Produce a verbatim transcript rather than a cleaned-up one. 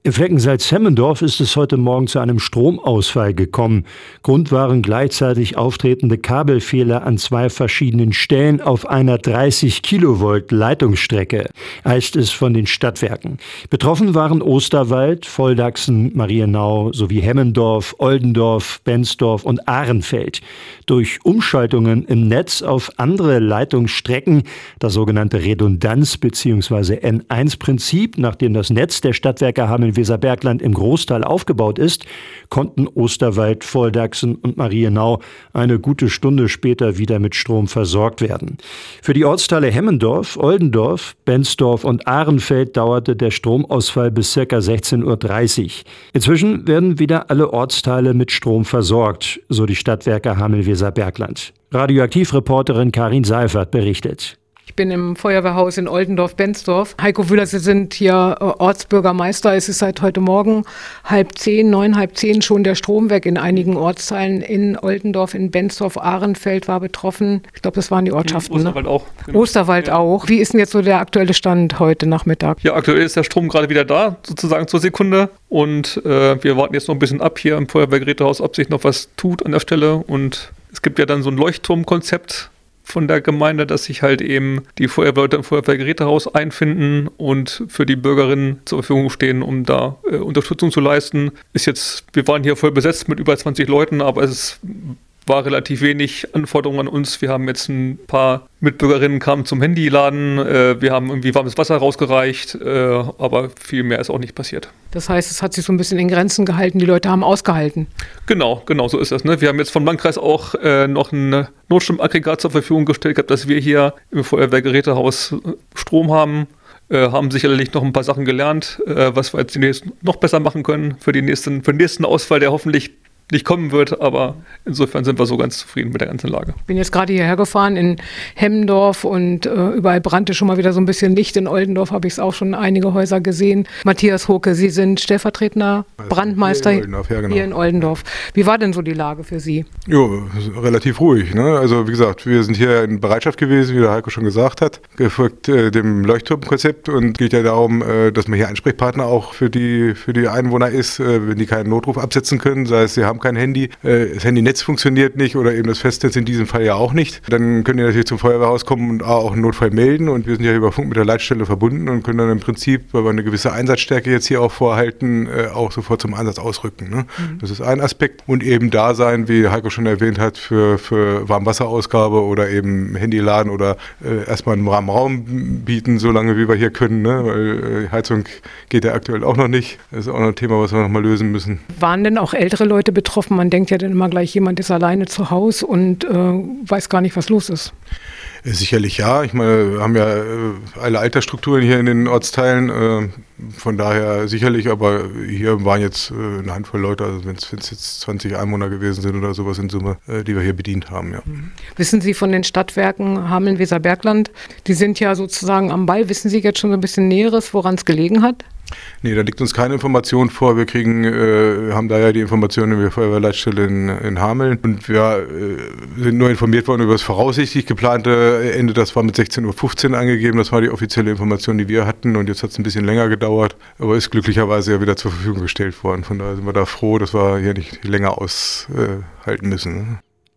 Im Flecken Salzhemmendorf ist es heute Morgen zu einem Stromausfall gekommen. Grund waren gleichzeitig auftretende Kabelfehler an zwei verschiedenen Stellen auf einer dreißig Kilovolt Leitungsstrecke, heißt es von den Stadtwerken. Betroffen waren Osterwald, Volldaxen, Marienau sowie Hemmendorf, Oldendorf, Benzdorf und Ahrenfeld. Durch Umschaltungen im Netz auf andere Leitungsstrecken, das sogenannte Redundanz- bzw. N eins Prinzip, nachdem das Netz der Stadtwerke Hameln-Weserbergland im Großteil aufgebaut ist, konnten Osterwald, Volldaxen und Marienau eine gute Stunde später wieder mit Strom versorgt werden. Für die Ortsteile Hemmendorf, Oldendorf, Benzdorf und Ahrenfeld dauerte der Stromausfall bis ca. sechzehn Uhr dreißig. Inzwischen werden wieder alle Ortsteile mit Strom versorgt, so die Stadtwerke Hameln-Weserbergland. Radioaktivreporterin Karin Seifert berichtet. Ich bin im Feuerwehrhaus in Oldendorf-Benzdorf. Heiko Wüller, Sie sind hier Ortsbürgermeister. Es ist seit heute Morgen halb zehn, neun, halb zehn schon der Strom weg in einigen Ortsteilen. In Oldendorf, in Benzdorf, Ahrenfeld war betroffen. Ich glaube, das waren die Ortschaften. Osterwald ne? auch. Genau. Osterwald ja. auch. Wie ist denn jetzt so der aktuelle Stand heute Nachmittag? Ja, aktuell ist der Strom gerade wieder da, sozusagen zur Sekunde. Und äh, wir warten jetzt noch ein bisschen ab hier im Feuerwehrgerätehaus, ob sich noch was tut an der Stelle. Und es gibt ja dann so ein Leuchtturmkonzept von der Gemeinde, dass sich halt eben die Feuerwehrleute im Feuerwehrgerätehaus einfinden und für die Bürgerinnen zur Verfügung stehen, um da äh, Unterstützung zu leisten. Ist jetzt, wir waren hier voll besetzt mit über zwanzig Leuten, aber es war relativ wenig Anforderungen an uns. Wir haben jetzt ein paar Mitbürgerinnen kamen zum Handyladen, äh, wir haben irgendwie warmes Wasser rausgereicht, äh, aber viel mehr ist auch nicht passiert. Das heißt, es hat sich so ein bisschen in Grenzen gehalten, die Leute haben ausgehalten. Genau, genau so ist das. Ne? Wir haben jetzt vom Landkreis auch äh, noch ein Notstromaggregat zur Verfügung gestellt gehabt, dass wir hier im Feuerwehrgerätehaus Strom haben. Äh, haben sicherlich noch ein paar Sachen gelernt, äh, was wir jetzt demnächst noch besser machen können für, die nächsten, für den nächsten Ausfall, der hoffentlich nicht kommen wird, aber insofern sind wir so ganz zufrieden mit der ganzen Lage. Ich bin jetzt gerade hierher gefahren in Hemmendorf und äh, überall brannte schon mal wieder so ein bisschen Licht. In Oldendorf habe ich es auch schon einige Häuser gesehen. Matthias Hoke, Sie sind stellvertretender also Brandmeister hier in Oldendorf. Ja, genau. Hier in Oldendorf. Wie war denn so die Lage für Sie? Jo, relativ ruhig. Ne? Also wie gesagt, wir sind hier in Bereitschaft gewesen, wie der Heiko schon gesagt hat, gefolgt äh, dem Leuchtturmkonzept und geht ja darum, äh, dass man hier Ansprechpartner auch für die, für die Einwohner ist, äh, wenn die keinen Notruf absetzen können, sei es sie haben kein Handy, das Handynetz funktioniert nicht oder eben das Festnetz in diesem Fall ja auch nicht. Dann können die natürlich zum Feuerwehrhaus kommen und auch einen Notfall melden und wir sind ja über Funk mit der Leitstelle verbunden und können dann im Prinzip, weil wir eine gewisse Einsatzstärke jetzt hier auch vorhalten, auch sofort zum Einsatz ausrücken. Ne? Mhm. Das ist ein Aspekt und eben da sein, wie Heiko schon erwähnt hat, für, für Warmwasserausgabe oder eben Handyladen oder äh, erstmal einen warmen Raum bieten, solange wie wir hier können, ne? Weil äh, Heizung geht ja aktuell auch noch nicht. Das ist auch noch ein Thema, was wir noch mal lösen müssen. Waren denn auch ältere Leute betroffen? Man denkt ja dann immer gleich, jemand ist alleine zu Hause und äh, weiß gar nicht, was los ist. Sicherlich ja. Ich meine, wir haben ja äh, alle Altersstrukturen hier in den Ortsteilen. Äh, von daher sicherlich, aber hier waren jetzt äh, eine Handvoll Leute, also wenn es jetzt zwanzig Einwohner gewesen sind oder sowas in Summe, äh, die wir hier bedient haben. Ja. Wissen Sie von den Stadtwerken Hameln-Weserbergland, die sind ja sozusagen am Ball. Wissen Sie jetzt schon so ein bisschen Näheres, woran es gelegen hat? Nee, da liegt uns keine Information vor. Wir kriegen, äh, haben da ja die Informationen über die Feuerwehrleitstelle in, in Hameln und wir äh, sind nur informiert worden über das voraussichtlich geplante Ende. Das war mit sechzehn Uhr fünfzehn angegeben. Das war die offizielle Information, die wir hatten und jetzt hat es ein bisschen länger gedauert, aber ist glücklicherweise ja wieder zur Verfügung gestellt worden. Von daher sind wir da froh, dass wir hier nicht länger aushalten müssen.